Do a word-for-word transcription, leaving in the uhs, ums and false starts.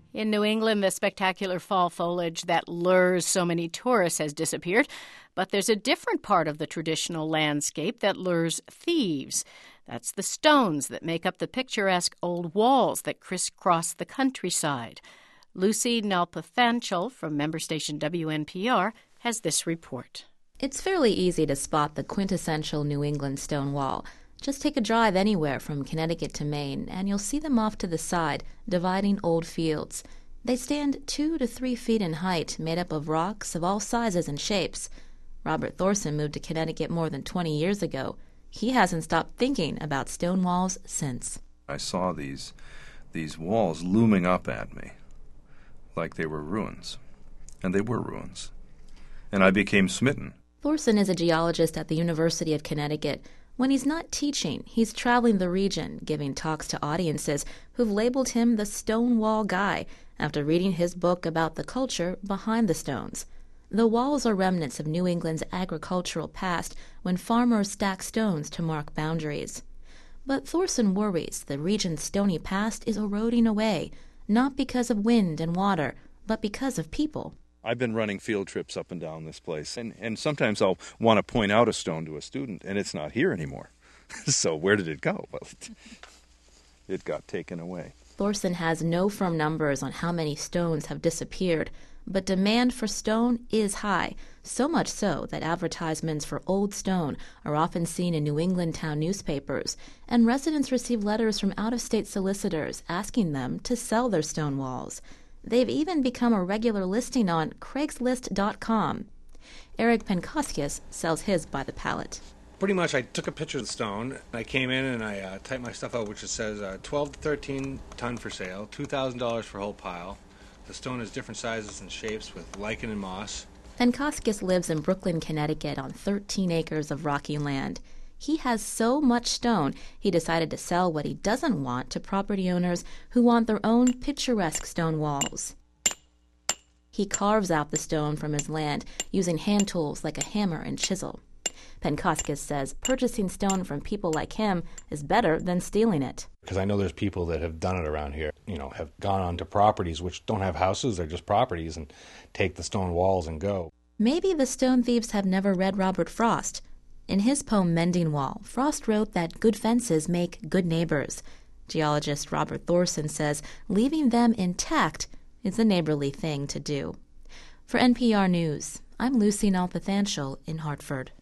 In New England, the spectacular fall foliage that lures so many tourists has disappeared. But there's a different part of the traditional landscape that lures thieves. That's the stones that make up the picturesque old walls that crisscross the countryside. Lucy Nalpathanchel from member station W N P R has this report. It's fairly easy to spot the quintessential New England stone wall. Just take a drive anywhere from Connecticut to Maine, and you'll see them off to the side, dividing old fields. They stand two to three feet in height, made up of rocks of all sizes and shapes. Robert Thorson moved to Connecticut more than twenty years ago. He hasn't stopped thinking about stone walls since. I saw these, these walls looming up at me like they were ruins. And they were ruins. And I became smitten. Thorson is a geologist at the University of Connecticut. When he's not teaching, he's traveling the region, giving talks to audiences who've labeled him the Stonewall Guy after reading his book about the culture behind the stones. The walls are remnants of New England's agricultural past when farmers stacked stones to mark boundaries. But Thorson worries the region's stony past is eroding away, not because of wind and water, but because of people. I've been running field trips up and down this place, and, and sometimes I'll want to point out a stone to a student, and it's not here anymore. So where did it go? Well, it, it got taken away. Thorson has no firm numbers on how many stones have disappeared, but demand for stone is high, so much so that advertisements for old stone are often seen in New England town newspapers, and residents receive letters from out-of-state solicitors asking them to sell their stone walls. They've even become a regular listing on Craigslist dot com. Eric Penkoskis sells his by the pallet. Pretty much I took a picture of the stone. I came in and I uh, typed my stuff out, which it says uh, twelve to thirteen ton for sale, two thousand dollars for a whole pile. The stone is different sizes and shapes with lichen and moss. Penkoskis lives in Brooklyn, Connecticut on thirteen acres of rocky land. He has so much stone, he decided to sell what he doesn't want to property owners who want their own picturesque stone walls. He carves out the stone from his land using hand tools like a hammer and chisel. Penkoskis says purchasing stone from people like him is better than stealing it. Because I know there's people that have done it around here, you know, have gone onto properties which don't have houses, they're just properties, and take the stone walls and go. Maybe the stone thieves have never read Robert Frost. In his poem Mending Wall, Frost wrote that good fences make good neighbors. Geologist Robert Thorson says leaving them intact is a neighborly thing to do. For N P R News, I'm Lucy Nalpathanchel in Hartford.